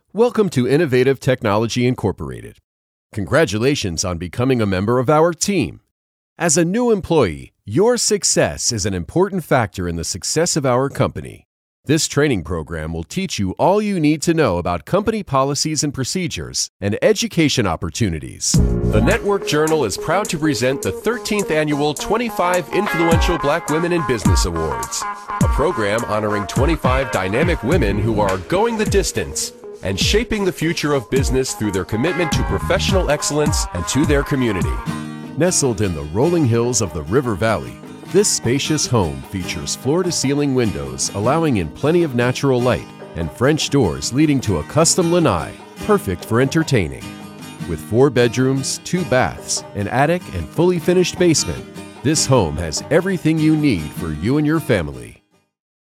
Welcome to Innovative Technology Incorporated. Congratulations on becoming a member of our team. As a new employee, your success is an important factor in the success of our company. This training program will teach you all you need to know about company policies and procedures and education opportunities. The Network Journal is proud to present the 13th annual 25 Influential Black Women in Business Awards, a program honoring 25 dynamic women who are going the distance and shaping the future of business through their commitment to professional excellence and to their community. Nestled in the rolling hills of the River Valley, this spacious home features floor-to-ceiling windows allowing in plenty of natural light and French doors leading to a custom lanai, perfect for entertaining. With 4 bedrooms, 2 baths, an attic, and fully finished basement, this home has everything you need for you and your family.